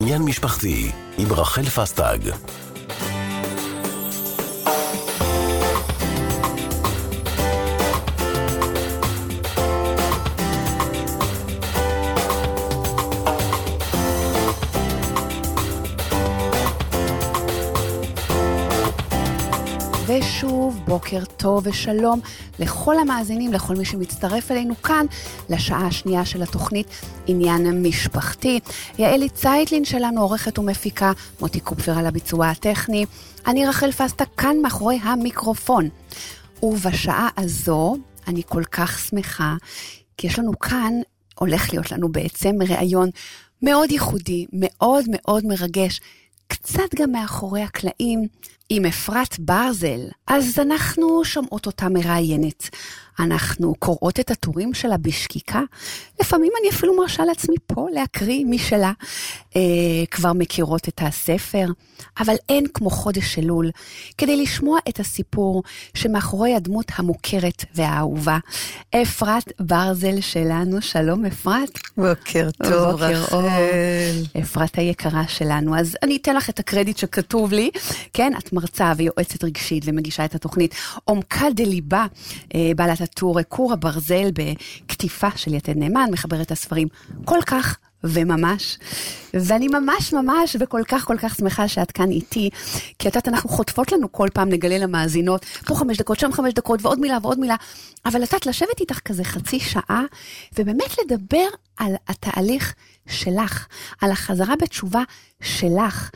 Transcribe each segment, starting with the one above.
עניין משפחתי עם רחל פסטג. ושוב, בוקר טוב ושלום לכל המאזינים, לכל מי שמצטרף אלינו כאן, לשעה השנייה של התוכנית עניין משפחתי. יעלי צייטלין שלנו, עורכת ומפיקה, מוטי קופפר על הביצוע הטכני. אני רחל פסטה כאן מאחורי המיקרופון. ובשעה הזו, אני כל כך שמחה, כי יש לנו כאן, הולך להיות לנו בעצם ראיון מאוד ייחודי, מאוד מאוד מרגש, קצת גם מאחורי הקלעים, עם אפרת ברזל. אז אנחנו שומעות אותה מראיינת. אנחנו קוראות את הטורים שלה בשקיקה. לפעמים אני אפילו מרשה לעצמי פה להקריא משלה. כבר מכירות את הספר. אבל אין כמו חודש אלול, כדי לשמוע את הסיפור שמאחורי הדמות המוכרת והאהובה. אפרת ברזל שלנו. שלום אפרת. בוקר טוב רחל. אפרת היקרה שלנו. אז אני אתן לך את הקרדיט שכתוב לי. כן, את מרצה ויועצת רגשית ומגישה את התוכנית עומקה דליבה, בעלת הטור קור הברזל בכתיפה של יתד נאמן, מחברת הספרים כל כך וממש, ואני ממש וכל כך שמחה שאת כאן איתי, כי אנחנו חוטפות לנו כל פעם, נגלה למאזינות, פה 5 דקות, שם 5 דקות, ועוד מילה, אבל את לשבת איתך כזה חצי שעה, ובאמת לדבר על התהליך שלך, על החזרה בתשובה שלך,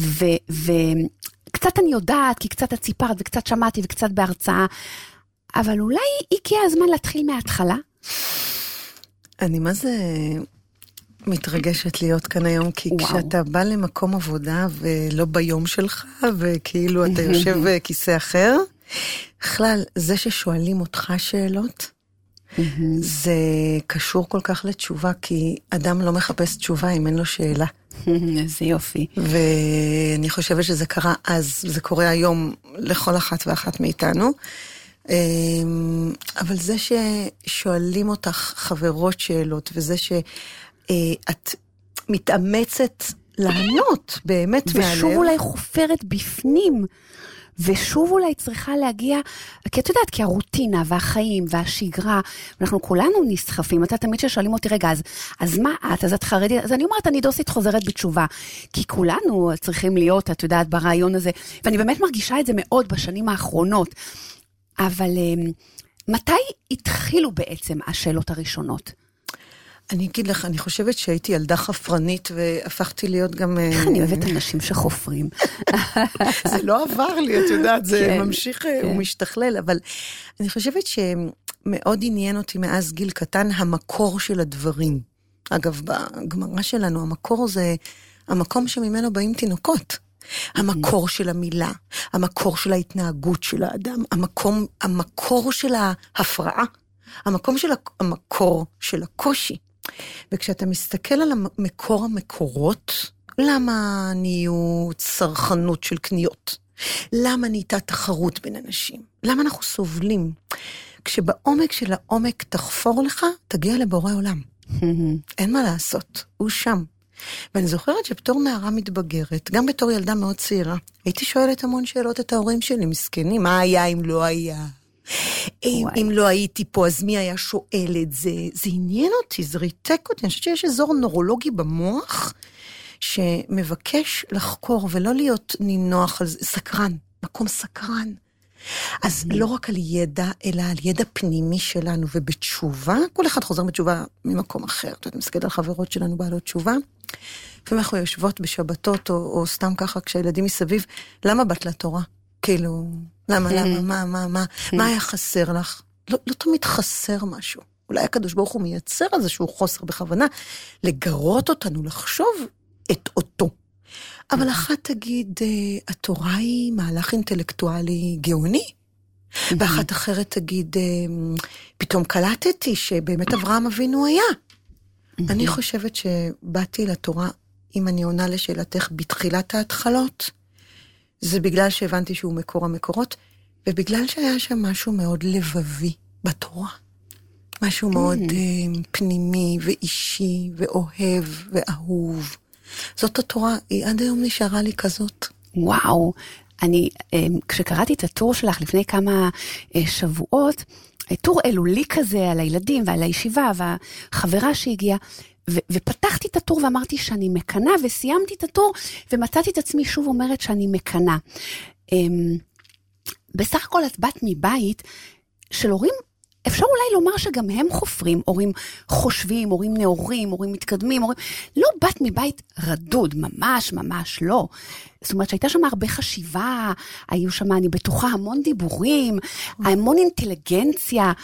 קצת אני יודעת, כי קצת את סיפרת, וקצת שמעתי, וקצת בהרצאה, אבל אולי הגיע הזמן להתחיל מההתחלה? אני מה זה מתרגשת להיות כאן היום, כי כשאתה בא למקום עבודה, ולא ביום שלך, וכאילו אתה יושב בכיסא אחר, בכלל, זה ששואלים אותך שאלות, זה קשור כל כך לתשובה, כי אדם לא מחפש תשובה אם אין לו שאלה. איזה יופי. ואני חושבת שזה קרה אז, זה קורה היום לכל אחת ואחת מאיתנו. אבל זה ששואלים אותך חברות שאלות, וזה שאת מתאמצת לענות באמת מהלב. ושוב אולי חופרת בפנים, ושוב אולי צריכה להגיע, כי את יודעת, כי הרוטינה והחיים והשגרה, אנחנו כולנו נסחפים, אתה תמיד ששואלים אותי, רגע, אז מה את? אז את חרדית? אז אני אומרת, אני דוסית חוזרת בתשובה, כי כולנו צריכים להיות, את יודעת, ברעיון הזה, ואני באמת מרגישה את זה מאוד בשנים האחרונות, אבל מתי התחילו בעצם השאלות הראשונות? אני אגיד לך, אני חושבת שהייתי ילדה חפרנית, והפכתי להיות גם... איך אני אוהבת אנשים שחופרים? זה לא עבר לי, את יודעת, זה ממשיך ומשתכלל, אבל אני חושבת שמאוד עניין אותי מאז גיל קטן, המקור של הדברים. אגב, בגמרא שלנו, המקור זה המקום שממנו באים תינוקות. המקור של המילה, המקור של ההתנהגות של האדם, המקור של ההפרעה, המקור של הקושי. וכשאתה מסתכל על מקור המקורות, למה נהיו צרכנות של קניות? למה נהייתה תחרות בין אנשים? למה אנחנו סובלים? כשבעומק של העומק תחפור לך, תגיע לבורא עולם. אין מה לעשות, הוא שם. ואני זוכרת שבתור נערה מתבגרת, גם בתור ילדה מאוד צעירה, הייתי שואלת המון שאלות את ההורים שלי, מסכנים, מה היה אם לא היה? אם לא הייתי פה, אז מי היה שואל את זה? זה עניין אותי, זה ריתק אותי. אני חושבת שיש אזור נורולוגי במוח, שמבקש לחקור, ולא להיות נינוח על זה, סקרן, מקום סקרן. אז לא רק על ידע, אלא על ידע פנימי שלנו, ובתשובה, כל אחד חוזר בתשובה ממקום אחר. אתה מסתכל על חברות שלנו בעלות תשובה, ואנחנו יושבות בשבתות, או סתם ככה, כשהילדים מסביב, למה באת לתורה? כאילו, למה, מה היה חסר לך? לא תמיד חסר משהו. אולי הקדוש ברוך הוא מייצר איזשהו חוסר בכוונה, לגרות אותנו, לחשוב את אותו. אבל אחת תגיד, התורה היא מהלך אינטלקטואלי גאוני, ואחת אחרת תגיד, פתאום קלטתי שבאמת אברהם אבינו היה. אני חושבת שבאתי לתורה, אם אני עונה לשאלתך בתחילת ההתחלות, זה בגלל שהבנתי שהוא מקור המקורות, ובגלל שהיה שם משהו מאוד לבבי בתורה. משהו מאוד פנימי ואישי ואוהב ואהוב. זאת התורה, היא עד היום נשארה לי כזאת. וואו, כשקראתי את הטור שלך לפני כמה שבועות, טור אלולי כזה על הילדים ועל הישיבה והחברה שהגיעה, ופתחתי את הטור ואמרתי שאני מקנה, וסיימתי את הטור ומצאתי את עצמי שוב אומרת שאני מקנה. בסך הכל את בת מבית של הורים, אפשר אולי לומר שגם הם חופרים, הורים חושבים, הורים נאורים, הורים מתקדמים, לא בת מבית רדוד, ממש ממש לא. זאת אומרת שהייתה שם הרבה חשיבה, היו שם אני בטוחה המון דיבורים, המון אינטליגנציה,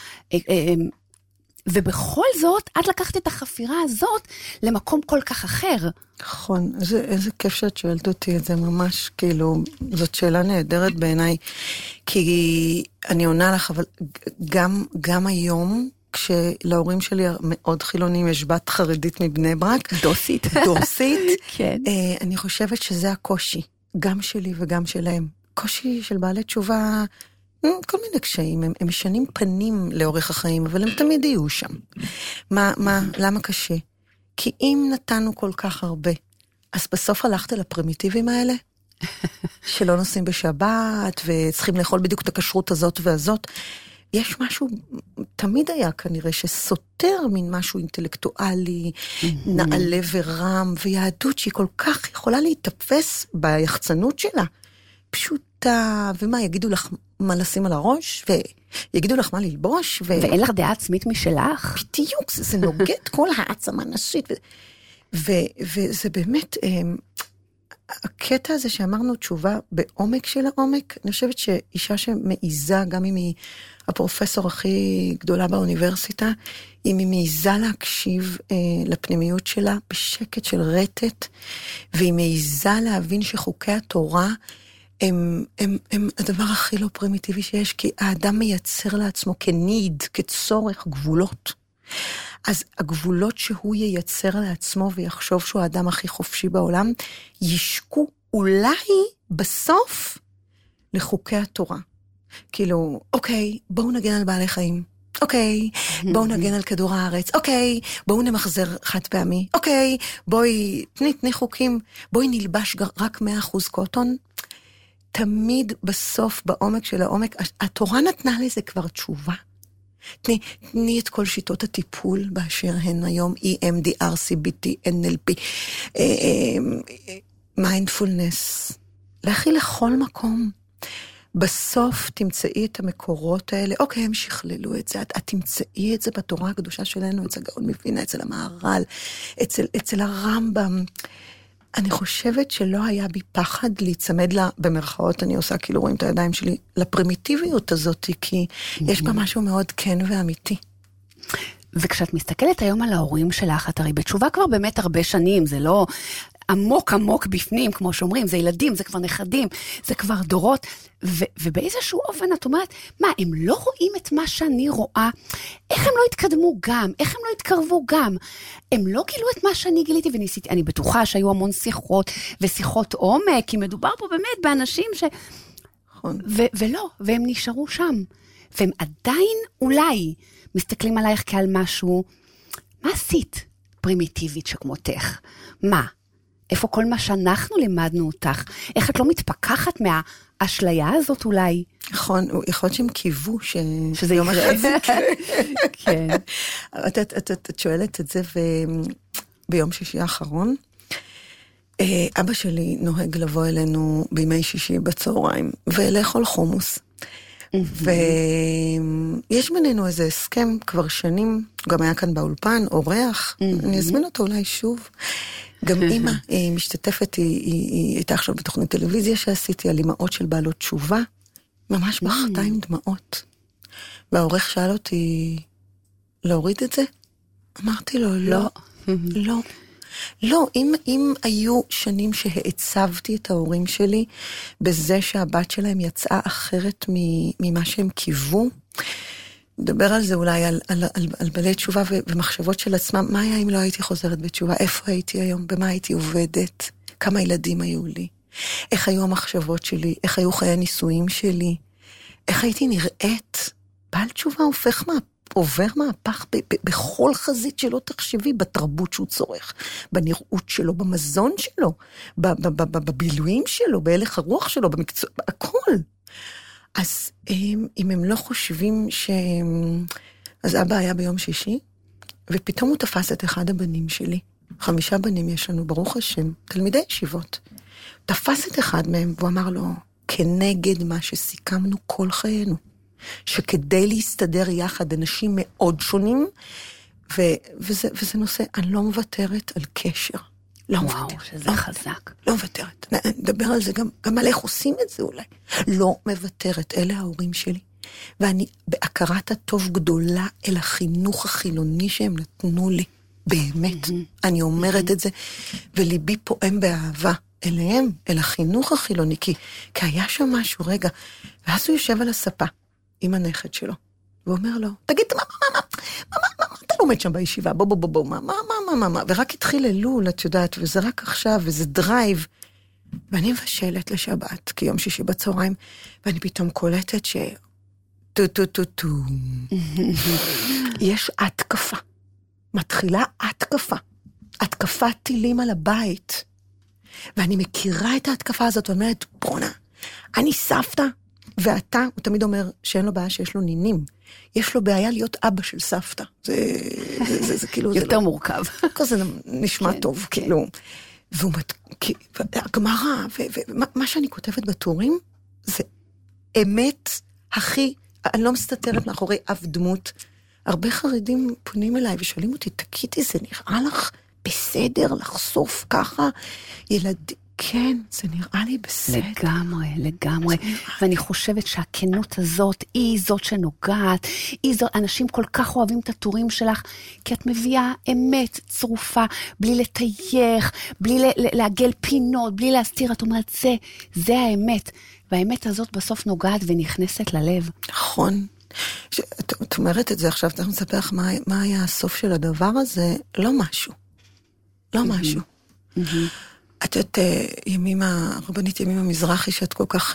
ובכל זאת, את לקחת את החפירה הזאת למקום כל כך אחר. נכון, איזה כיף שאת שואלת אותי את זה ממש, כאילו, זאת שאלה נהדרת בעיניי, כי אני עונה לך, אבל גם היום, כשלהורים שלי מאוד חילונים, יש בת חרדית מבני ברק. דוסית. כן. אני חושבת שזה הקושי, גם שלי וגם שלהם. קושי של בעלי תשובה, כל מיני קשיים, הם משנים פנים לאורך החיים, אבל הם תמיד יהיו שם. למה קשה? כי אם נתנו כל כך הרבה, אז בסוף הלכת לפרימיטיבים האלה, שלא נוסעים בשבת, וצריכים לאכול בדיוק את הכשרות הזאת והזאת. יש משהו, תמיד היה כנראה, שסותר מן משהו אינטלקטואלי, נעלה ורם, ויהדות שהיא כל כך יכולה להתאפס ביחצנות שלה. פשוטה, ומה, יגידו לך מה לשים על הראש, ויגידו לך מה ללבוש, ואין לך דעה עצמית משלך? בדיוק, זה נוגד כל העצמה נשית, וזה באמת, הקטע הזה שאמרנו תשובה בעומק של העומק, אני חושבת שאישה שמעיזה, גם אם היא הפרופסור הכי גדולה באוניברסיטה, אם היא מעיזה להקשיב לפנימיות שלה בשקט של רטט, והיא מעיזה להבין שחוקי התורה הם הדבר הכי לא פרימיטיבי שיש, כי האדם מייצר לעצמו כניד, כצורך, גבולות. אז הגבולות שהוא ייצר לעצמו ויחשוב שהוא האדם הכי חופשי בעולם, ישקו אולי בסוף לחוקי התורה. כאילו, אוקיי, בואו נגן על בעלי חיים. אוקיי, בואו נגן על כדור הארץ. אוקיי, בואו נמחזר חד פעמי. אוקיי, בואי, תני חוקים. בואי נלבש רק 100% קוטון. תמיד בסוף, בעומק של העומק, התורה נתנה לזה כבר תשובה. תני את כל שיטות הטיפול באשר הן היום, EMDR, CBT, NLP, מיינדפולנס, להכיל לכל מקום. בסוף תמצאי את המקורות האלה, אוקיי, הם שכללו את זה, את תמצאי את זה בתורה הקדושה שלנו, אצל גאון מווילנה, אצל המהר"ל, אצל הרמב"ם. אני חושבת שלא היה בי פחד להיצמד לה, במרכאות אני עושה, כאילו רואים את הידיים שלי, לפרימיטיביות הזאת, כי יש בה משהו מאוד כן ואמיתי. וכשאת מסתכלת היום על ההורים שלך, את הרי בתשובה כבר באמת הרבה שנים, זה לא עמוק עמוק בפנים, כמו שאומרים, זה ילדים, זה כבר נכדים, זה כבר דורות, ובאיזשהו אופן את אומרת, מה, הם לא רואים את מה שאני רואה? איך הם לא התקדמו גם? איך הם לא התקרבו גם? הם לא גילו את מה שאני גיליתי וניסיתי, אני בטוחה שהיו המון שיחות ושיחות עומק, כי מדובר פה באמת באנשים ולא, והם נשארו שם, והם עדיין אולי מסתכלים עלייך כעל משהו, מה עשית פרימיטיבית שכמותך? מה? איפה כל מה שאנחנו לימדנו אותך? איך את לא מתפקחת מהאשליה הזאת אולי? נכון, יכול להיות שהם קיוו שזה יום אחד זה יקרה. כן. את שואלת את זה, וביום שישי האחרון, אבא שלי נוהג לבוא אלינו בימי שישי בצהריים, ולאכול חומוס. ויש בינינו איזה הסכם כבר שנים, גם היה כאן באולפן, אורח, אני אזמין אותו אולי שוב. גם אמא משתתפת, היא הייתה עכשיו בתוכנית טלוויזיה שעשיתי על אמאות של בעלות תשובה, ממש בכתה עם דמעות. והעורך שאל אותי, להוריד את זה? אמרתי לו, לא. לא, אם היו שנים שהעצבתי את ההורים שלי, בזה שהבת שלהם יצאה אחרת ממה שהם קיוו, נדבר על זה אולי, על בעלי תשובה ומחשבות של עצמם, מה היה אם לא הייתי חוזרת בתשובה? איפה הייתי היום? במה הייתי עובדת? כמה ילדים היו לי? איך היו המחשבות שלי? איך היו חיי הנישואים שלי? איך הייתי נראית? בעל תשובה הופך עובר מהפך בכל חזית שלא תחשבי, בתרבות שהוא צורך, בנראות שלו, במזון שלו, בבילויים שלו, בהלך הרוח שלו, במקצוע, הכל. אז אם הם לא חושבים אז אבא היה ביום שישי, ופתאום הוא תפס את אחד הבנים שלי. 5 בנים יש לנו, ברוך השם, תלמידי ישיבות. תפס את אחד מהם, והוא אמר לו, כנגד מה שסיכמנו כל חיינו, שכדי להסתדר יחד אנשים מאוד שונים, וזה נושא, אני לא מוותרת על קשר. לא וואו, מוותרת. שזה חזק. לא מוותרת. נדבר על זה גם על איך עושים את זה אולי. לא מוותרת, אלה ההורים שלי. ואני בהכרת הטוב גדולה אל החינוך החילוני שהם נתנו לי. באמת. אני אומרת את זה, וליבי פועם באהבה. אליהם, אל החינוך החילוני, כי היה שם משהו, רגע, ואז הוא יושב על הספה, עם הנכד שלו, ואומר לו, תגיד, מה, אתה לומד שם בישיבה, בוא, מה, ורק התחיל אלול, את יודעת, וזה רק עכשיו, וזה דרייב, ואני מבשלת לשבת, כי יום שישי בצהריים, ואני פתאום קולטת טו, יש התקפה, מתחילה התקפת טילים על הבית, ואני מכירה את ההתקפה הזאת, ואומרת, בונה, אני סבתא, ואתה, הוא תמיד אומר שאין לו בעיה שיש לו נינים, יש לו בעיה להיות אבא של סבתא. זה כאילו... יותר מורכב. זה נשמע טוב, כאילו. והגמרא, ומה שאני כותבת בטורים, זה אמת הכי, אני לא מסתתרת מאחורי אף דמות. הרבה חרדים פונים אליי ושואלים אותי, תגידי, זה נראה לך בסדר לחשוף ככה ילדים? כן, זה נראה לי בסדר. לגמרי. ואני חושבת שהכנות הזאת היא זאת שנוגעת, אנשים כל כך אוהבים את הטורים שלך, כי את מביאה אמת צרופה, בלי לתייך, בלי לעגל פינות, בלי להסתיר, את אומרת, זה האמת. והאמת הזאת בסוף נוגעת ונכנסת ללב. נכון. את אומרת את זה עכשיו, אתה מספר לך מה היה הסוף של הדבר הזה? לא משהו. את יודעת, הרבנית ימימה מזרחי, שאת כל כך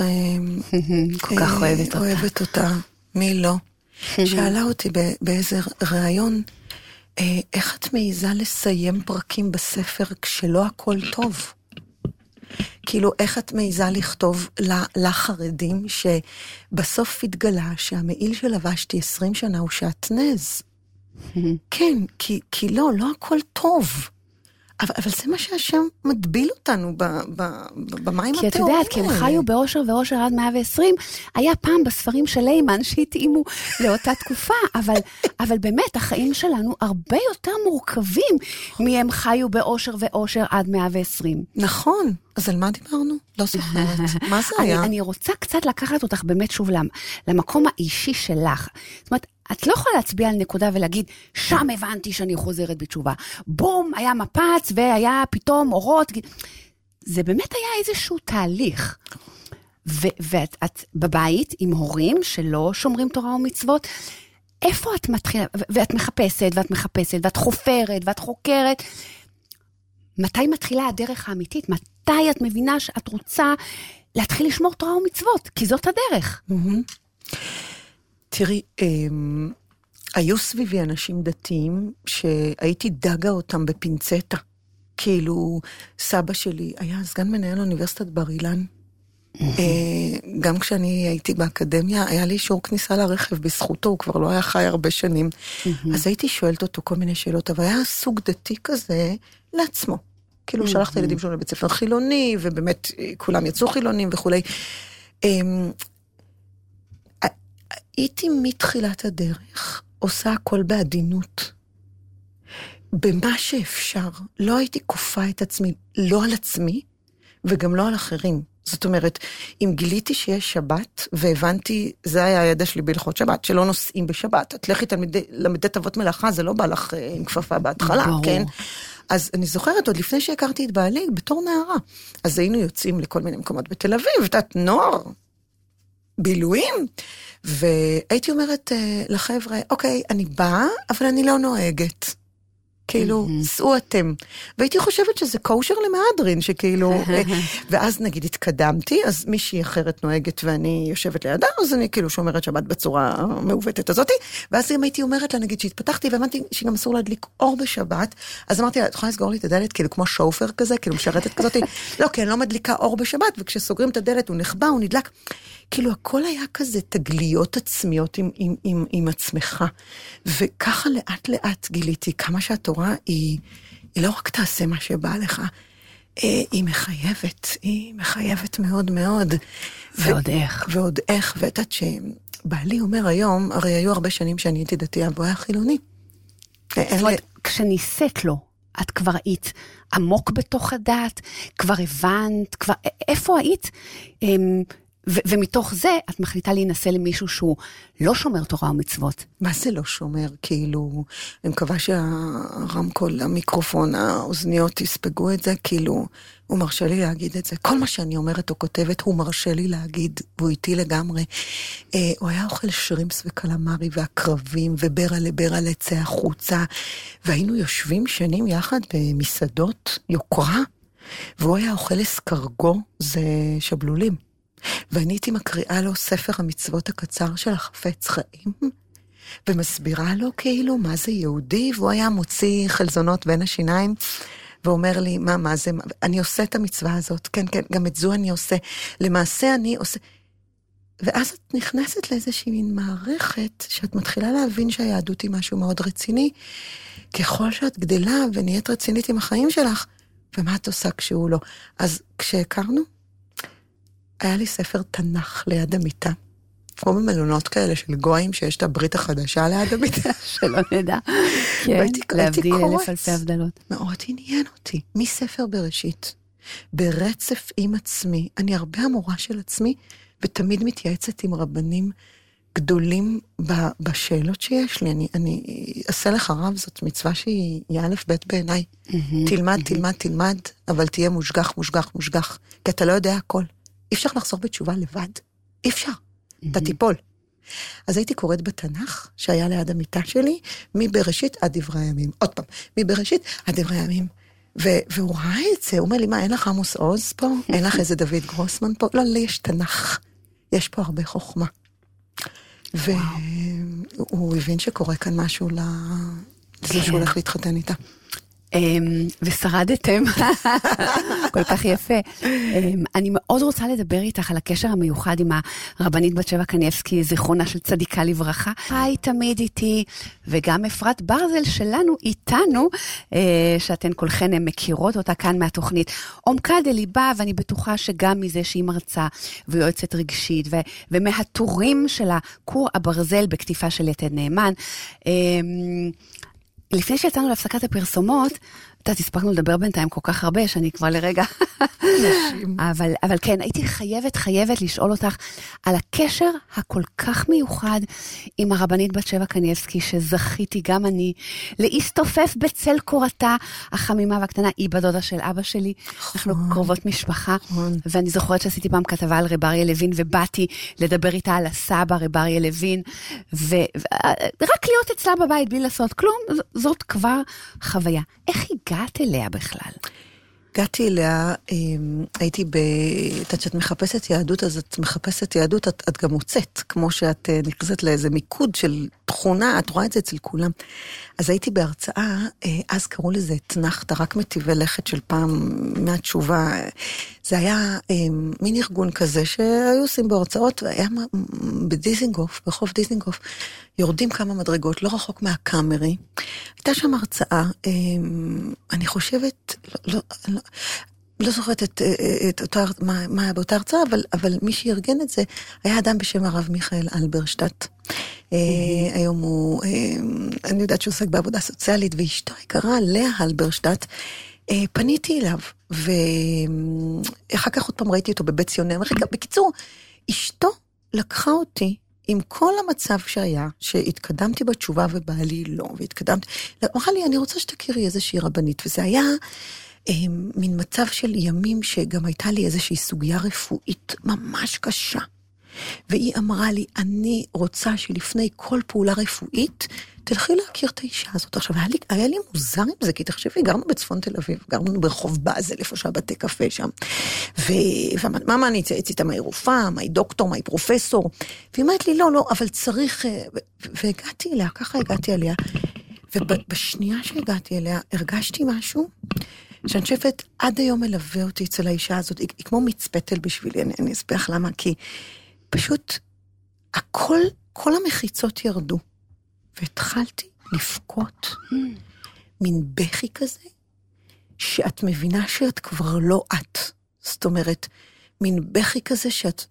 אוהבת אותה, מי לא? שאלה אותי באיזה רעיון, איך את מעיזה לסיים פרקים בספר כשלא הכל טוב? כאילו, איך את מעיזה לכתוב לחרדים שבסוף התגלה שהמעיל שלבשתי 20 שנה הוא שעטנז? כן, כי לא הכל טוב. אבל זה מה שהשם מדביל אותנו במים התיאורים. כי את יודעת, כי הם חיו באושר ואושר עד 120, היה פעם בספרים של לימן שהתאימו לאותה תקופה, אבל באמת החיים שלנו הרבה יותר מורכבים מהם חיו באושר ואושר עד 120. נכון, אז על מה דיברנו? לא זוכרת. מה זה היה? אני רוצה קצת לקחת אותך באמת שוב למקום האישי שלך. זאת אומרת, את לא יכולה להצביע על נקודה ולהגיד, שם הבנתי שאני חוזרת בתשובה. בום, היה מפץ והיה פתאום אורות. זה באמת היה איזשהו תהליך. ואת בבית עם הורים שלא שומרים תורה ומצוות, איפה את מתחילה? ואת מחפשת ואת חופרת ואת חוקרת. מתי מתחילה הדרך האמיתית? מתי את מבינה שאת רוצה להתחיל לשמור תורה ומצוות? כי זאת הדרך. תראי, היו סביבי אנשים דתיים שהייתי דגה אותם בפינצטה. כאילו, סבא שלי היה סגן מנהל אוניברסיטת בר אילן. גם כשאני הייתי באקדמיה, היה לי אישור כניסה לרכב בזכותו, הוא כבר לא היה חי הרבה שנים. אז הייתי שואלת אותו כל מיני שאלות, אבל היה סוג דתי כזה לעצמו. כאילו, שלח את הילדים שלו לבית ספר חילוני, ובאמת כולם יצאו חילונים וכולי. הייתי מתחילת הדרך, עושה הכל בעדינות. במה שאפשר, לא הייתי כופה את עצמי, לא על עצמי, וגם לא על אחרים. זאת אומרת, אם גיליתי שיש שבת, והבנתי, זה היה הידע שלי בהלכות שבת, שלא נוסעים בשבת. את לכי למדי תוות מלאכה, זה לא בא לך עם כפפה בהתחלה, כן? אז אני זוכרת, עוד לפני שהכרתי את בעלי, בתור נערה, אז היינו יוצאים לכל מיני מקומות בתל אביב, ותת נוער, בילויים, והייתי אומרת לחבר'ה, אוקיי, אני באה, אבל אני לא נוהגת. כאילו, סעו אתם. והייתי חושבת שזה קושר למהדרין, שכאילו, ואז נגיד התקדמתי, אז מישהי אחרת נוהגת ואני יושבת לידה, אז אני כאילו שומרת שבת בצורה המעוותת הזאת, ואז גם הייתי אומרת לה, נגיד שהתפתחתי, והבנתי שגם אסור להדליק אור בשבת, אז אמרתי לה, את יכולה לסגור לי את הדלת, כאילו כמו שופר כזה, כאילו משרתת כזאת, לא, כי אני לא מדליקה אור בשבת, וכשסוגרים את הדלת הוא נחבא, הוא נדלק. כאילו הכל היה כזה תגליות עצמיות עם עצמך, וככה לאט לאט גיליתי כמה שהתורה היא לא רק תעשה מה שבא לך, היא מחייבת מאוד מאוד. ועוד איך. ועוד איך, ואת יודעת שבעלי אומר היום, הרי היו הרבה שנים שאני הייתי דתייה, והוא היה חילוני. זאת אומרת, כשניסית לו, את כבר היית עמוק בתוך הדת, כבר הבנת, כבר, איפה היית? ומתוך זה את מחליטה להינשא למישהו שהוא לא שומר תורה ומצוות. מה זה לא שומר? כאילו, אני מקווה שהרמקול, המיקרופון, האוזניות יספגו את זה, כאילו, הוא מרשה לי להגיד את זה. כל מה שאני אומרת או כותבת, הוא מרשה לי להגיד, והוא איתי לגמרי. הוא היה אוכל שרימפס וקלמרי והקרבים, וברלה צא החוצה, והיינו יושבים שנים יחד במסעדות יוקרה, והוא היה אוכל אסקרגו, זה שבלולים. ואני הייתי מקריאה לו ספר המצוות הקצר של החפץ חיים, ומסבירה לו כאילו מה זה יהודי, והוא היה מוציא חלזונות בין השיניים, ואומר לי, מה זה, אני עושה את המצווה הזאת, כן, גם את זו אני עושה, למעשה אני עושה, ואז את נכנסת לאיזושהי מין מערכת, שאת מתחילה להבין שהיהדות היא משהו מאוד רציני, ככל שאת גדלה ונהיית רצינית עם החיים שלך, ומה את עושה כשהוא לא. אז כשהכרנו, היה לי ספר תנ"ך ליד המיטה, כמו במלונות כאלה של גויים, שיש את הברית החדשה ליד המיטה. שלא נדע. כן, להבדיל 1,000 אלפי הבדלות. מאוד עניין אותי, מספר בראשית, ברצף עם עצמי, אני הרבה המורה של עצמי, ותמיד מתייעצת עם רבנים גדולים בשאלות שיש לי. אני אעשה לך רב, זאת מצווה שהיא א' ב' בעיניי. תלמד, אבל תהיה מושגח, כי אתה לא יודע הכל. אי אפשר לחזור בתשובה לבד. אי אפשר. אתה תיפול. אז הייתי קוראת בתנ"ך, שהיה ליד המיטה שלי, מבראשית עד דברי הימים. עוד פעם, מבראשית עד דברי הימים. והוא ראה את זה, הוא אומר לי, מה, אין לך עמוס עוז פה? אין לך איזה דוד גרוסמן פה? לא, יש תנ"ך. יש פה הרבה חוכמה. והוא הבין שקורה כאן משהו לזה שהוא הולך להתחתן איתה. ושרדתם, כל כך יפה. אני מאוד רוצה לדבר איתך על הקשר המיוחד עם הרבנית בת שבע קניבסקי, זיכרונה של צדיקה לברכה. היי תמיד איתי, וגם אפרת ברזל שלנו איתנו, שאתן כולכן מכירות אותה כאן מהתוכנית. עומקה דליבה, ואני בטוחה שגם מזה שהיא מרצה ויועצת רגשית, ומהטורים של הקור הברזל בכתיפה של יתד נאמן. לפני שיצאנו להפסקת הפרסומות, אתה תספקנו לדבר בינתיים כל כך הרבה, שאני כבר לרגע... אבל כן, הייתי חייבת לשאול אותך על הקשר הכל כך מיוחד עם הרבנית בת שבע קניבסקי, שזכיתי גם אני להסתופף בצל קורתה החמימה והקטנה, היא בדודה של אבא שלי, אנחנו קרובות משפחה, ואני זוכרת שעשיתי פעם כתבה על רב אריה לוין, ובאתי לדבר איתה על הסבא רב אריה לוין, ורק להיות אצלה בבית בלי לעשות כלום, זאת כבר חוויה. איך הגעת אליה בכלל? הגעתי אליה, הייתי כשאת מחפשת יהדות, אז את מחפשת יהדות, את גם מוצאת, כמו שאת נכנסת לאיזה מיקוד של תכונה, את רואה את זה אצל כולם. אז הייתי בהרצאה, אז קראו לזה תנחת, רק מטיבי לכת של פעם מהתשובה. זה היה מין ארגון כזה שהיו עושים בהרצאות, והיה בדיזינגוף, ברחוב דיזינגוף, יורדים כמה מדרגות, לא רחוק מהקאמרי. הייתה שם הרצאה, אני חושבת, לא זוכרת מה היה באותה הרצאה, אבל מי שארגן את זה, היה אדם בשם הרב מיכאל אלברשטט. היום הוא, אני יודעת שהוא עוסק בעבודה סוציאלית, ואשתו היקרה, לאה אלברשטט, פניתי אליו, ואחר כך עוד פעם ראיתי אותו בבית ציוני. בקיצור, אשתו לקחה אותי עם כל המצב שהיה, שהתקדמתי בתשובה ובעלי לא, והתקדמתי, אמרה לי, אני רוצה שתכירי איזושהי רבנית, וזה היה מין מצב של ימים שגם הייתה לי איזושהי סוגיה רפואית ממש קשה. והיא אמרה לי, אני רוצה שלפני כל פעולה רפואית, תלכי להכיר את האישה הזאת. עכשיו, היה לי מוזר עם זה, כי תחשבי, גרנו בצפון תל אביב, גרנו ברחוב באזל, איפה שהבתי קפה שם, ומה אני אצא איתה, מהי רופאה, מהי דוקטור, מהי פרופסור, והיא אמרת לי, לא, אבל צריך, והגעתי אליה, ככה הגעתי אליה, ובשנייה שהגעתי אליה, הרגשתי משהו, שאני חושבת, עד היום מלווה אותי אצל האישה הזאת, היא כמו מצפתל בשבילי, אני אספח למה, כי פשוט, כל המחיצות ירדו, והתחלתי לפקות מין בכי כזה, שאת מבינה שאת כבר לא את. זאת אומרת, מין בכי כזה שאת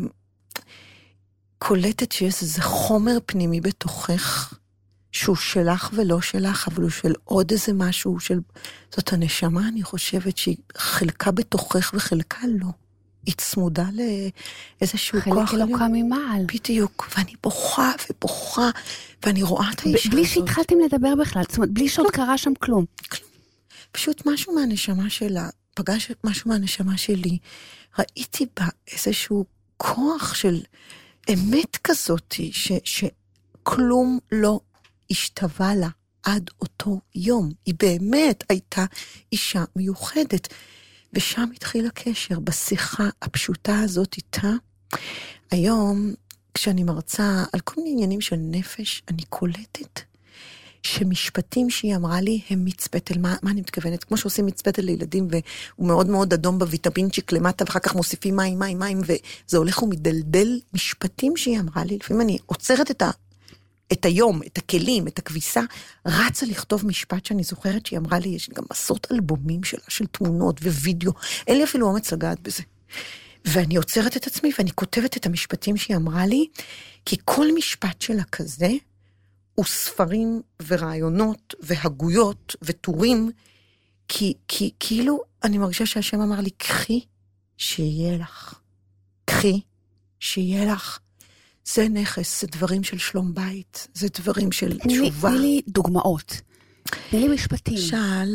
קולטת שיש איזה חומר פנימי בתוכך, שהוא שלך ולא שלך, אבל הוא של עוד איזה משהו, זאת הנשמה, אני חושבת שהיא חלקה בתוכך וחלקה לא. היא צמודה לאיזשהו כוח. חלק אלוקה ממעל. בדיוק, ואני בוכה ובוכה, ואני רואה את האישה הזאת. בלי שהתחלתם לדבר בכלל, זאת אומרת, בלי שעוד קרה שם כלום. כלום. פשט משהו מהנשמה שלה, פגש משהו מהנשמה שלי, ראיתי בה איזשהו כוח של אמת כזאת, שכלום לא השתווה לה עד אותו יום. היא באמת הייתה אישה מיוחדת. ושם התחיל הקשר, בשיחה הפשוטה הזאת איתה. היום, כשאני מרצה על כל מיני עניינים של נפש, אני קולטת שמשפטים שהיא אמרה לי הם מצפתל. מה אני מתכוונת? כמו שעושים מצפתל לילדים, והוא מאוד מאוד אדום בוויטמינצ'יק למטה, ואחר כך מוסיפים מים, וזה הולך ומדלדל. משפטים שהיא אמרה לי, לפעמים אני עוצרת את היום, את הכלים, את הכביסה, רצה לכתוב משפט שאני זוכרת שהיא אמרה לי, יש גם עשרות אלבומים שלה, של תמונות ווידאו, אין לי אפילו אומץ לגעת בזה. ואני עוצרת את עצמי, ואני כותבת את המשפטים שהיא אמרה לי, כי כל משפט שלה כזה, הוא ספרים ורעיונות והגויות וטורים, כי כאילו אני מרגישה שהשם אמר לי, קחי שיהיה לך. קחי שיהיה לך. זה נכס, זה דברים של שלום בית, זה דברים של תשובה. תני לי דוגמאות, תני לי משפטים. למשל,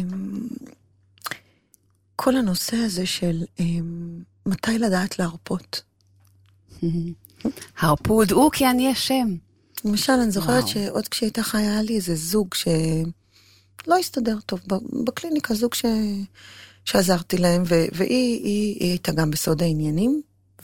כל הנושא הזה של מתי לדעת להרפות. הרפו דעו כי אני השם. למשל, אני זוכרת שעוד כשהייתה חיה היה לי איזה זוג שלא הסתדר טוב, בקליניקה זוג שעזרתי להם, והיא הייתה גם בסוד העניינים,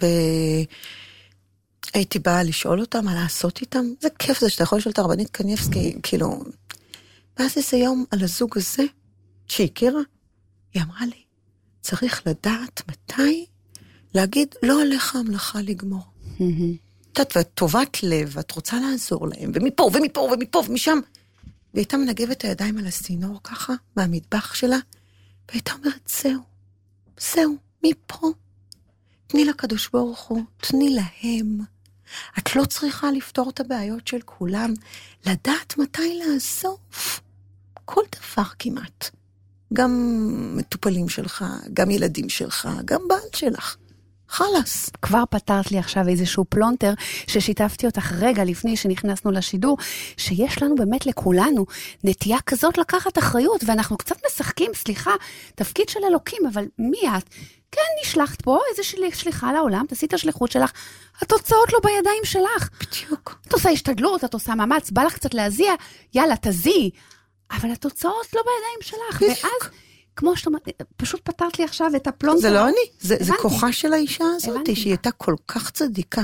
הייתי באה לשאול אותם מה לעשות איתם, זה כיף זה שאתה יכול לשאול את הרבנית קניבסקי, כאילו, ואז איזה יום על הזוג הזה, שהכירה, היא אמרה לי, צריך לדעת מתי להגיד, לא עליך המלאכה לגמור. ואת טובת לב, ואת רוצה לעזור להם, ומפה, ומפה, ומפה, ומשם. והייתה מנגבת את הידיים על הסינור ככה, מהמטבח שלה, והייתה אומרת, זהו, מפה. תני לקדוש ברוך הוא, תני להם. את לא צריכה לפתור את הבעיות של כולם, לדעת מתי לעזוב. כל דבר כמעט. גם מטופלים שלך, גם ילדים שלך, גם בעל שלך. חלס. כבר פתרת לי עכשיו איזשהו פלונטר, ששיתפתי אותך רגע לפני שנכנסנו לשידור, שיש לנו באמת לכולנו נטייה כזאת לקחת אחריות, ואנחנו קצת משחקים, סליחה, תפקיד של אלוקים, אבל מי את? כן, נשלחת פה איזושהי שליחה לעולם, תעשי את השליחות שלך, התוצאות לא בידיים שלך. בדיוק. את עושה השתדלות, את עושה מאמץ, בא לך קצת להזיע, יאללה, תזי, אבל התוצאות לא בידיים שלך. בדיוק. ואז, כמו שאתה אומרת, פשוט פתרת לי עכשיו את הפלונטר. זה לא אני, זה כוחה של האישה הזאת, שהיא הייתה כל כך צדיקה,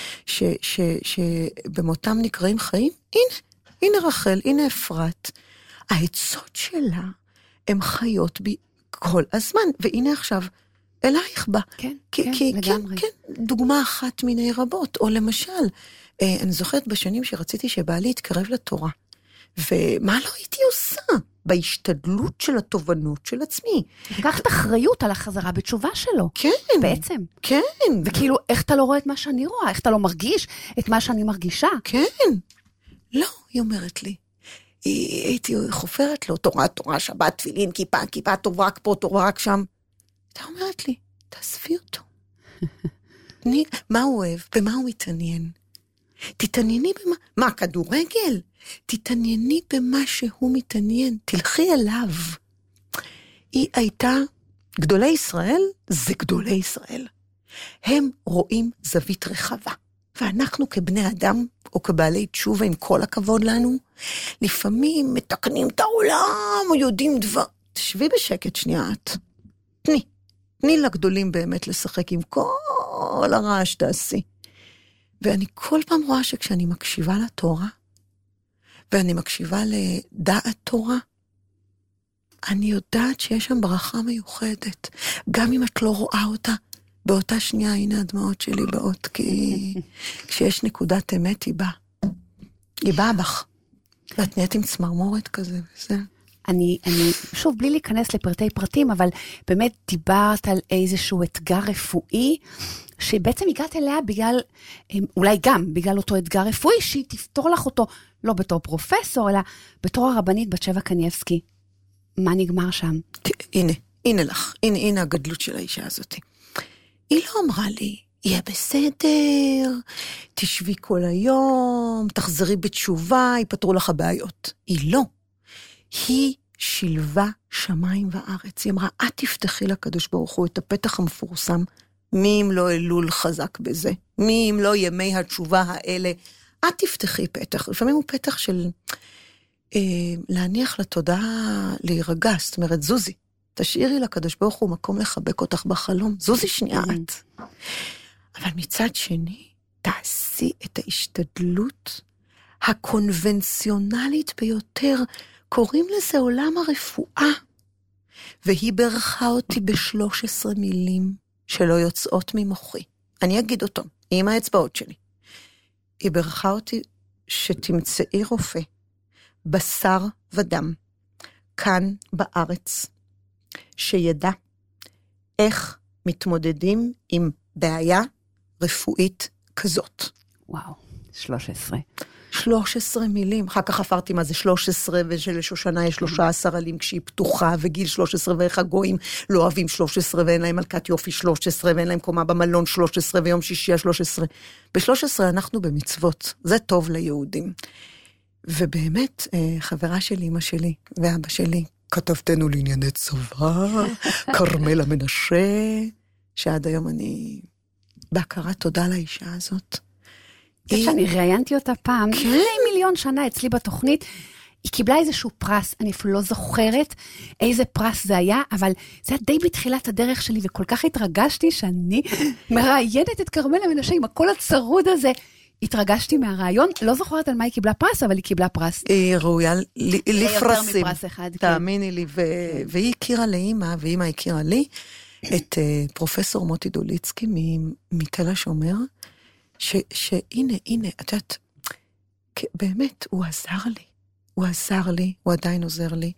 שבמותם נקראים חיים. הנה רחל, הנה אפרת. העצות שלה, הן חיות בי כל הזמן, והנה עכשיו, אלייך בה. כן, לגמרי. כן, דוגמה אחת מיני רבות, או למשל, אני זוכרת בשנים שרציתי שבעלי יתקרב לתורה, ומה לא הייתי עושה? בהשתדלות של התובנות של עצמי. לקחת אחריות על החזרה בתשובה שלו. כן. בעצם. כן. וכאילו, איך אתה לא רואה את מה שאני רואה? איך אתה לא מרגיש את מה שאני מרגישה? כן. לא, היא אומרת לי. הייתי חופרת לו, תורה, שבת, תפילין, כיפה, טוב רק פה, טוב רק שם. אתה אומרת לי, תעזבי אותו. מה הוא אוהב? במה הוא מתעניין? תתענייני במה? מה, כדורגל? תתענייני במה שהוא מתעניין. תלכי אליו. היא הייתה, גדולי ישראל, זה גדולי ישראל. הם רואים זווית רחבה. ואנחנו כבני אדם, או כבעלי תשובה, עם כל הכבוד לנו, לפעמים מתקנים את העולם, או יודעים דבר. תשבי בשקט שנייה את. תני לגדולים באמת לשחק עם כל הרעש תעשי. ואני כל פעם רואה שכשאני מקשיבה לתורה, ואני מקשיבה לדעת תורה, אני יודעת שיש שם ברכה מיוחדת. גם אם את לא רואה אותה, באותה שנייה, הנה הדמעות שלי באות, כי כשיש נקודת אמת, היא באה בך. ואת נהיית עם צמרמורת כזה, וזה. אני, שוב, בלי להיכנס לפרטי פרטים, אבל באמת דיברת על איזשהו אתגר רפואי, שבעצם הגעת אליה בגלל, אולי גם בגלל אותו אתגר רפואי, שהיא תפתור לך אותו, לא בתור פרופסור, אלא בתור הרבנית בת שבע קניאבסקי. מה נגמר שם? הנה לך, הנה הגדלות של האישה הזאת. היא לא אמרה לי, יהיה בסדר, תשבי כל היום, תחזרי בתשובה, יפתרו לך הבעיות. היא לא. היא שילבה שמיים וארץ. היא אמרה, את תפתחי לקדוש ברוך הוא את הפתח המפורסם, מי אם לא אלול חזק בזה, מי אם לא ימי התשובה האלה, את תפתחי פתח. לפעמים הוא פתח של להניח לתודעה להירגע, זאת אומרת, זוזי, תשאירי לקדוש ברוך הוא מקום לחבק אותך בחלום, זוזי שנייה את. אבל מצד שני, תעשי את ההשתדלות הקונבנציונלית ביותר, קוראים לזה עולם הרפואה, והיא ברכה אותי ב13 מילים שלא יוצאות ממוחי. אני אגיד אותו, עם האצבעות שלי. היא ברכה אותי שתמצאי רופא, בשר ודם, כאן בארץ, שידע איך מתמודדים עם בעיה רפואית כזאת. וואו, 13. 13 מילים, אחר כך חפרתי מה זה 13, ושלשושנה יש 13 עלים כשהיא פתוחה, וגיל 13, ואיך הגויים לא אוהבים 13, ואין להם מלכת יופי 13, ואין להם קומה במלון 13, ויום שישי 13. ב-13 אנחנו במצוות, זה טוב ליהודים. ובאמת, חברה של אמא שלי ואבא שלי, כתבתנו לענייני צבא, קרמלה מנשה, שעד היום אני בהכרת תודה לאישה הזאת. שאני ראיינתי אותה פעם, לפני 1,000,000 שנה אצלי בתוכנית, היא קיבלה איזשהו פרס, אני אפילו לא זוכרת איזה פרס זה היה, אבל זה היה די בתחילת הדרך שלי, וכל כך התרגשתי שאני מראיינת את קרמלה מנשה עם הקול הצרוד הזה, התרגשתי מהרעיון, לא זוכרת על מה היא קיבלה פרס, אבל היא קיבלה פרס. היא ראויה לפרסים. יותר מפרס אחד, תאמיני לי, והיא הכירה לאמא, ואמא הכירה לי, את פרופסור מוטי דוליצקי מתל השומר, שהנה, את יודעת, באמת, הוא עזר לי, הוא עדיין עוזר לי.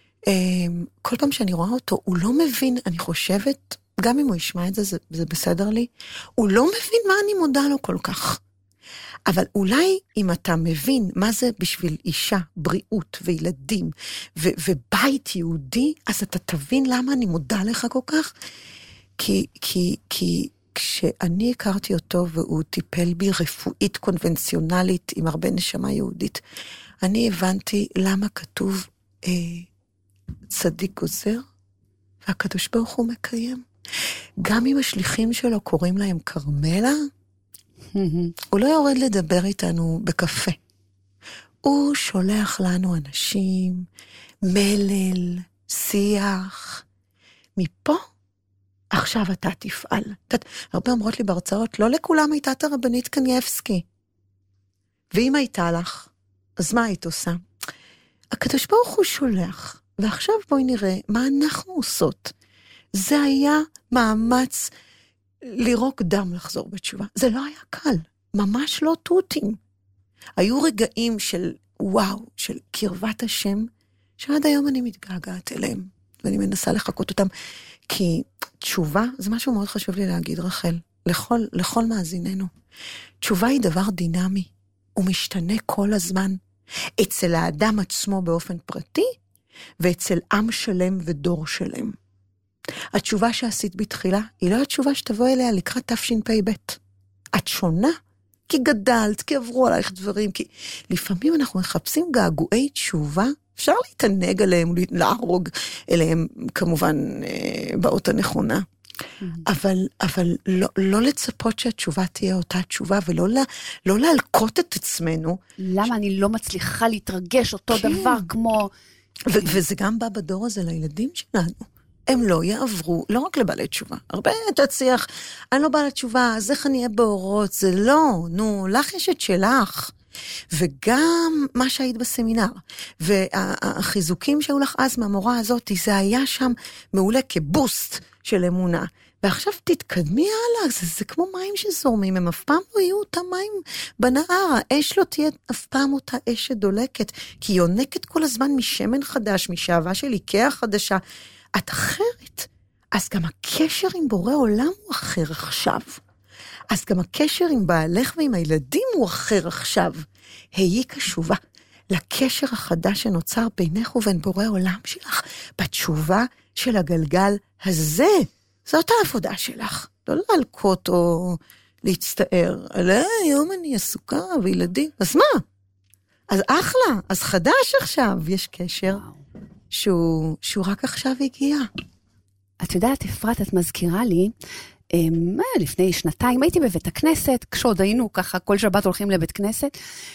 כל פעם שאני רואה אותו, הוא לא מבין, אני חושבת, גם אם הוא ישמע את זה, זה בסדר לי, הוא לא מבין מה אני מודה לו כל כך. אבל אולי אם אתה מבין מה זה בשביל אישה, בריאות וילדים ובית יהודי, אז אתה תבין למה אני מודה לך כל כך. כי כשאני הכרתי אותו והוא טיפל בי רפואית קונבנציונלית עם הרבה נשמה יהודית, אני הבנתי למה כתוב צדיק גוזר והקדוש ברוך הוא מקיים. גם אם השליחים שלו קוראים להם קרמלה, הוא לא יורד לדבר איתנו בקפה. הוא שולח לנו אנשים, מלל, שיח. מפה, עכשיו אתה תפעל. הרבה אומרות לי בהרצאות, לא לכולם הייתה את הרבנית קניאבסקי. ואם הייתה לך, אז מה היית עושה? הקדוש ברוך הוא שולח, ועכשיו בואי נראה מה אנחנו עושות. זה היה מאמץ לירוק דם לחזור בתשובה. זה לא היה קל, ממש לא תותים. היו רגעים של וואו, של קרבת השם, שעד היום אני מתגעגעת אליהם, ואני מנסה לחכות אותם, כי תשובה, זה משהו מאוד חשוב לי להגיד, רחל, לכל מאזיננו. תשובה היא דבר דינמי, הוא משתנה כל הזמן, אצל האדם עצמו באופן פרטי, ואצל עם שלם ודור שלם. התשובה שעשית בתחילה, היא לא התשובה שתבוא אליה לקראת תשפ"ב. את שונה, כי גדלת, כי עברו עלייך דברים, כי לפעמים אנחנו מחפשים געגועי תשובה, אפשר להתענג עליהם, להרוג אליהם, כמובן, באות הנכונה. אבל לא לצפות שהתשובה תהיה אותה תשובה, ולא להלקות את עצמנו. למה אני לא מצליחה להתרגש אותו דבר כמו... וזה גם בא בדור הזה לילדים שלנו. הם לא יעברו, לא רק לבעלי תשובה. הרבה תצליח, אני לא בעלת תשובה, אז איך אני אהיה באורות? זה לא, נו, לך יש את שלך. וגם מה שהיית בסמינר, והחיזוקים שהיו לך אז מהמורה הזאת, זה היה שם מעולה כבוסט של אמונה. ועכשיו תתקדמי הלאה, זה כמו מים שזורמים, הם אף פעם לא יהיו אותם מים בנהר, האש לא תהיה אף פעם אותה אש שדולקת, כי היא יונקת כל הזמן משמן חדש, משאהבה של איקאה חדשה, את אחרת, אז גם הקשר עם בורא עולם הוא אחר עכשיו, אז גם הקשר עם בעלך ועם הילדים הוא אחר עכשיו, היי קשובה לקשר החדש שנוצר בינך ובין בורא עולם שלך, בתשובה של הגלגל הזה, זאת העבודה שלך, לא להלקות או להצטער, אלא היום אני עסוקה וילדים, אז מה? אז אחלה, אז חדש עכשיו, יש קשר שהוא רק עכשיו הגיע. את יודעת, אפרת, את מזכירה לי, לפני שנתיים הייתי בבית הכנסת, כשעוד היינו ככה, כל שבת הולכים לבית כנסת,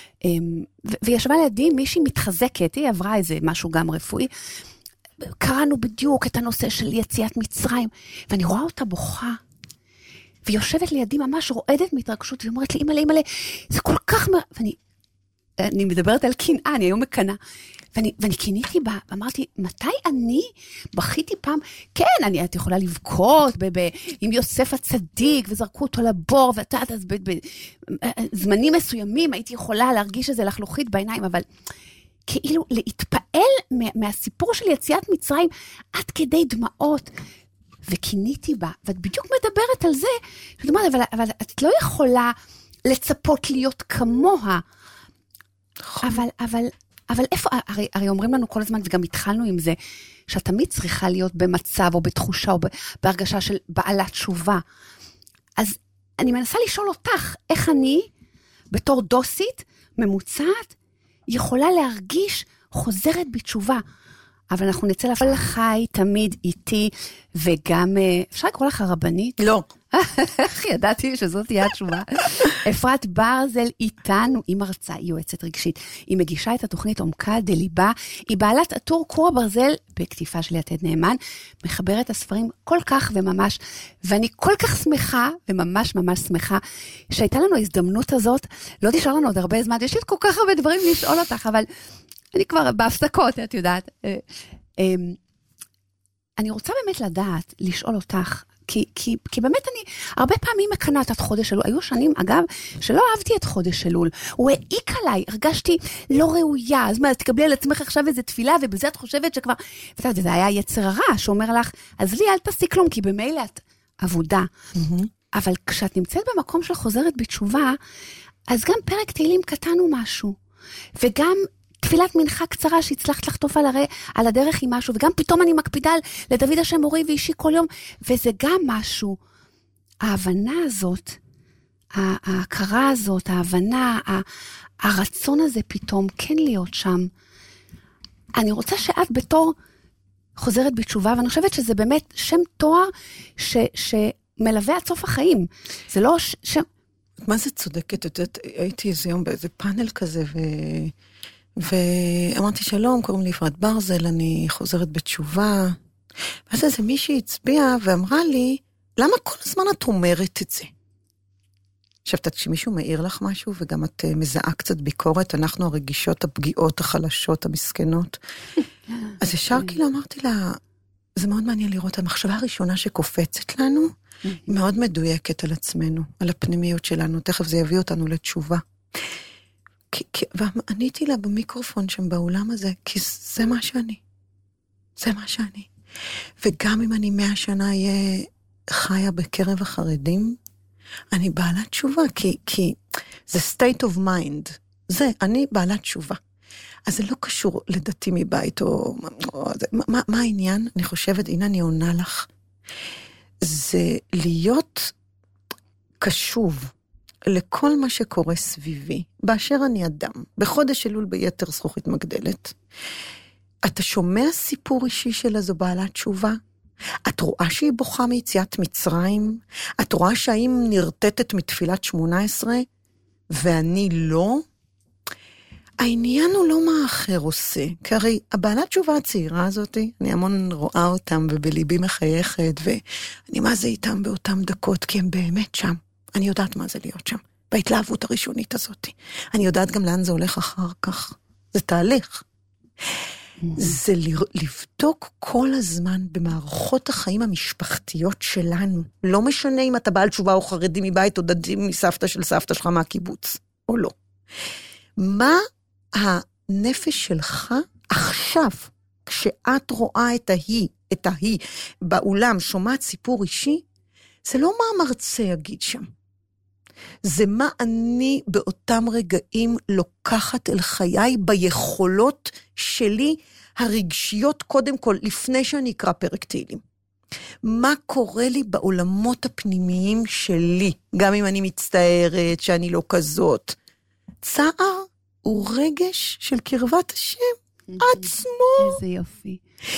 וישבה לידי מישהי מתחזקת, היא עברה איזה משהו גם רפואי, קראנו בדיוק את הנושא של יציאת מצרים, ואני רואה אותה בוכה, ויושבת לידי ממש רועדת מהתרגשות, והיא אומרת לי, אימא'לה, זה כל כך ואני מדברת על קנאה, אני היום מקנה, ואני קיניתי בה, ואמרתי, מתי אני בכיתי פעם, כן, את יכולה לבכות, עם יוסף הצדיק, וזרקו אותו לבור, אז בזמנים מסוימים, הייתי יכולה להרגיש איזה לחלוכית בעיניים, אבל כאילו להתפעל מהסיפור של יציאת מצרים, עד כדי דמעות, וקיניתי בה, ואת בדיוק מדברת על זה, זאת אומרת, אבל את לא יכולה לצפות להיות כמוה, אבל איפה, הרי אומרים לנו כל הזמן, וגם התחלנו עם זה, שאת תמיד צריכה להיות במצב, או בתחושה, או בהרגשה של בעלת תשובה. אז אני מנסה לשאול אותך, איך אני, בתור דוסית, ממוצעת, יכולה להרגיש חוזרת בתשובה. אבל אנחנו נצא להפעל חי, תמיד איתי, וגם, אפשר לקרוא לך רבנית? לא. איך ידעתי שזאת תהיה התשובה? אפרת ברזל איתנו, היא מרצה, היא יועצת רגשית. היא מגישה את התוכנית עומקה דליבה, היא בעלת הטור קור הברזל, בכתיפה של יתד נאמן, מחברת הספרים כל כך וממש, ואני כל כך שמחה, וממש ממש שמחה, שהייתה לנו ההזדמנות הזאת, לא תשאר לנו עוד הרבה זמן, יש לי כל כך הרבה דברים לשאול אותך, אבל אני כבר בהפסקות, את יודעת. אני רוצה באמת לדעת, לשאול אותך, כי באמת אני, הרבה פעמים מקנת את חודש אלול, היו שנים אגב, שלא אהבתי את חודש אלול, הוא העיק עליי, הרגשתי לא ראויה, אז מה, תקבלי על עצמך עכשיו איזו תפילה, ובזה את חושבת שכבר, וזה היה יצר הרע, שאומר לך, אז לי אל תעשי כלום, כי במילא את עבודה, אבל כשאת נמצאת במקום של חוזרת בתשובה, אז גם פרק תהילים קטן הוא משהו, וגם תפילת מנחה קצרה שהצלחת לחטוף על הדרך עם משהו, וגם פתאום אני מקפידה לדוד השם מורי ואישי כל יום, וזה גם משהו. ההבנה הזאת, ההכרה הזאת, ההבנה, הרצון הזה פתאום כן להיות שם. אני רוצה שאת בתור חוזרת בתשובה, ואני חושבת שזה באמת שם תואר שמלווה עד סוף החיים. זה לא שם... מה זה צודקת? הייתי איזה יום באיזה פאנל כזה, ואמרתי שלום, קוראים לי אפרת ברזל, אני חוזרת בתשובה. ואז איזה מישהי הצביעה ואמרה לי, למה כל הזמן את אומרת את זה? עכשיו, כשמישהו מעיר לך משהו, וגם את מזהה קצת ביקורת, אנחנו הרגישות, הפגיעות, החלשות, המסכנות. אז ישר כאילו אמרתי לה, זה מאוד מעניין לראות, המחשבה הראשונה שקופצת לנו, היא מאוד מדויקת על עצמנו, על הפנימיות שלנו, תכף זה יביא אותנו לתשובה. ועניתי לה במיקרופון שם באולם הזה, כי זה מה שאני. זה מה שאני. וגם אם אני 100 שנה אהיה חיה בקרב החרדים, אני בעלת תשובה, כי זה state of mind. אני בעלת תשובה. אז זה לא קשור לדתי מבית, מה העניין? אני חושבת, הנה אני עונה לך. זה להיות קשוב לכל מה שקורה סביבי, באשר אני אדם, בחודש אלול ביתר זכוכית מגדלת. אתה שומע סיפור אישי שלה, זו בעלת תשובה, את רואה שהיא בוכה מיציאת מצרים? את רואה שהאם נרטטת מתפילת 18? ואני לא? העניין הוא לא מה האחר עושה, כי הרי הבעלת תשובה הצעירה הזאת, אני המון רואה אותם ובליבי מחייכת, ואני מה זה איתם באותם דקות, כי הם באמת שם. אני יודעת מה זה להיות שם, בהתלהבות הראשונית הזאת. אני יודעת גם לאן זה הולך אחר כך. זה תהליך. זה לבדוק כל הזמן במערכות החיים המשפחתיות שלנו. לא משנה אם אתה בעל תשובה או חרדי מבית, או דדי מסבתא של סבתא שלך מהקיבוץ, או לא. מה הנפש שלך עכשיו, כשאת רואה את ההיא באולם, שומעת סיפור אישי, זה לא מה המרצה יגיד שם. זה מה אני באותם רגעים לוקחת אל חיי ביכולות שלי הרגשיות קודם כל, לפני שאני אקרא פרק תהילים. מה קורה לי בעולמות הפנימיים שלי, גם אם אני מצטערת שאני לא כזאת. צער הוא רגש של קרבת השם עצמו. איזה יופי.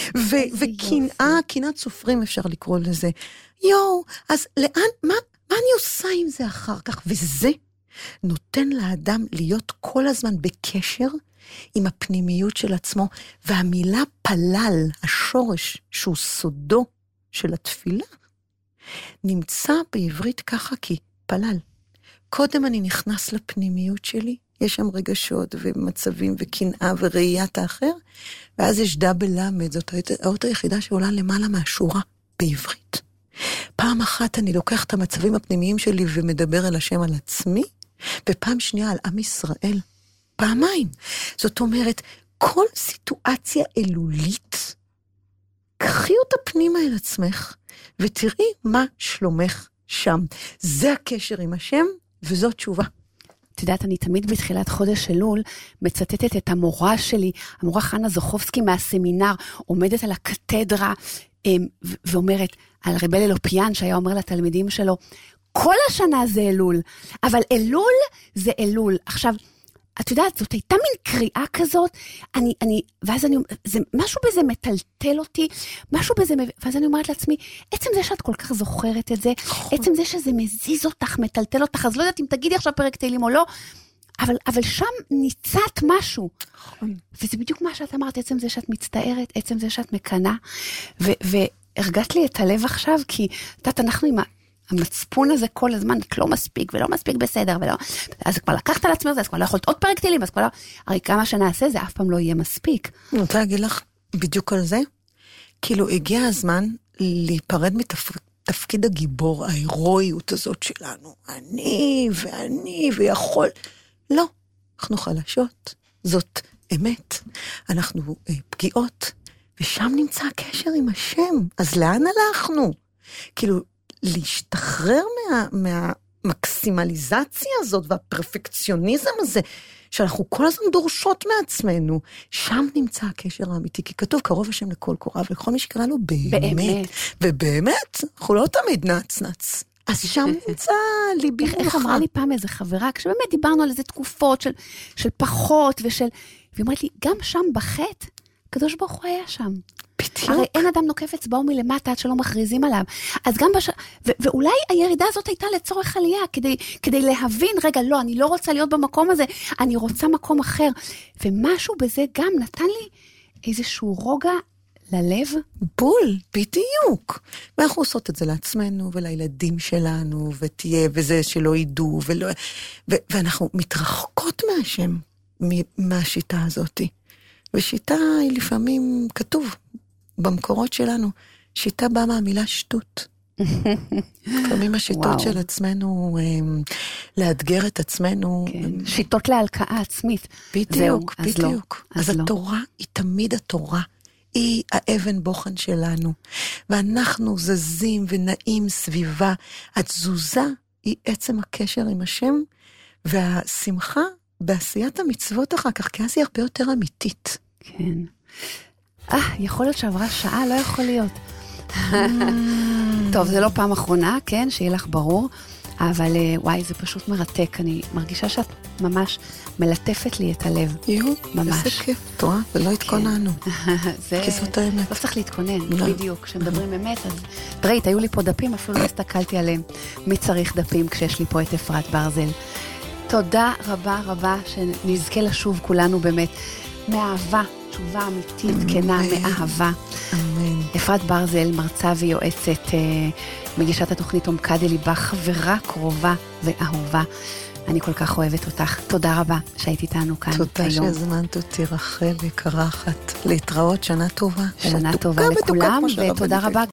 וקנאה, קנאת סופרים אפשר לקרוא לזה. אז מה אני עושה עם זה אחר כך? וזה נותן לאדם להיות כל הזמן בקשר עם הפנימיות של עצמו, והמילה פלל, השורש שהוא סודו של התפילה, נמצא בעברית ככה כי פלל. קודם אני נכנס לפנימיות שלי, יש שם רגשות ומצבים וקנאה וראיית האחר, ואז יש דאבל למד, זאת האות היחידה שעולה למעלה מהשורה בעברית. פעם אחת אני לוקח את המצבים הפנימיים שלי ומדבר אל השם על עצמי, ופעם שנייה על עם ישראל. פעמיים. זאת אומרת, כל סיטואציה אלולית, קחי אותה פנימה אל עצמך, ותראי מה שלומך שם. זה הקשר עם השם, וזאת תשובה. את יודעת, אני תמיד בתחילת חודש אלול מצטטת את המורה שלי, המורה חנה זוכובסקי מהסמינר, עומדת על הקתדרה, ואומרת על רבי אלופיאן שהיה אומר לתלמידים שלו, כל השנה זה אלול, אבל אלול זה אלול. עכשיו, את יודעת, זאת הייתה מין קריאה כזאת, ואז זה, משהו בזה מטלטל אותי, ואז אני אומרת לעצמי, עצם זה שאת כל כך זוכרת את זה, עצם זה שזה מזיז אותך, מטלטל אותך, אז לא יודעת אם תגידי עכשיו פרק תהילים או לא, אבל שם ניצת משהו. וזה בדיוק מה שאת אמרת, עצם זה שאת מצטערת, עצם זה שאת מקנה, והרגעת לי את הלב עכשיו, כי את אנחנו עם המצפון הזה כל הזמן, את לא מספיק, ולא מספיק בסדר, אז כבר לקחת על עצמך, אז כבר לא יכולת עוד פרק תהילים, אז כבר לא, הרי כמה שנעשה, זה אף פעם לא יהיה מספיק. אני רוצה להגיד לך בדיוק על זה, כאילו הגיע הזמן להיפרד מתפקיד הגיבור, ההירואיות הזאת שלנו, אני ויכול. לא, אנחנו חלשות, זאת אמת, אנחנו פגיעות, ושם נמצא הקשר עם השם, אז לאן הלכנו? כאילו, להשתחרר מהמקסימליזציה הזאת, והפרפקציוניזם הזה, שאנחנו כל הזמן דורשות מעצמנו, שם נמצא הקשר האמיתי, כי כתוב קרוב השם לכל קוריו, לכל מי שקרא לו באמת, ובאמת, אנחנו לא תמיד נץ. אז שם נמצא ליבי מולך. איך אמרה לי פעם איזה חברה, כשבאמת דיברנו על איזה תקופות של פחות והיא אומרת לי, גם שם בחטא, הקדוש ברוך הוא היה שם. בדיוק. הרי אין אדם נוקף אצבעו מלמטה עד שלא מכריזים עליו. אז גם ואולי הירידה הזאת הייתה לצורך עלייה, כדי להבין, רגע, לא, אני לא רוצה להיות במקום הזה, אני רוצה מקום אחר. ומשהו בזה גם נתן לי איזשהו רוגע ללב. בול, בדיוק. ואנחנו עושות את זה לעצמנו ולילדים שלנו, וזה שלא ידעו, ואנחנו מתרחקות מהשם, מהשיטה הזאת. ושיטה היא לפעמים כתוב במקורות שלנו, שיטה באה מהמילה שטות. לפעמים השיטות של עצמנו, לאתגר את עצמנו. שיטות להלקאה עצמית. בדיוק, בדיוק. אז התורה היא תמיד התורה. היא האבן בוחן שלנו. ואנחנו זזים ונעים סביבה. התזוזה היא עצם הקשר עם השם, והשמחה בעשיית המצוות אחר כך, כי אז היא הרבה יותר אמיתית. כן. יכול להיות שעברה שעה, לא יכול להיות. טוב, זה לא פעם אחרונה, כן, שיהיה לך ברור. אבל וואי, זה פשוט מרתק. אני מרגישה שאת ממש מלטפת לי את הלב. ממש. איזה כיף, תורה, ולא התכוננו. כי זאת האמת. לא צריך להתכונן, בדיוק. כשמדברים אמת, אז ראית, היו לי פה דפים, אפילו לא הסתכלתי עליהם. מי צריך דפים כשיש לי פה את אפרת ברזל? תודה רבה רבה, שנזכה לשוב כולנו באמת מאהבה, תשובה אמיתית, כנה, מאהבה. אמן. אפרת ברזל, מרצה ויועצת, מגישת התוכנית עומקה דליבה, חברה קרובה ואהובה. אני כל כך אוהבת אותך. תודה רבה שהיית איתנו כאן היום. תודה שהזמנת אותי, רחל, יקרה אחת. להתראות, שנה טובה. שנה טובה לכולם, ותודה רבה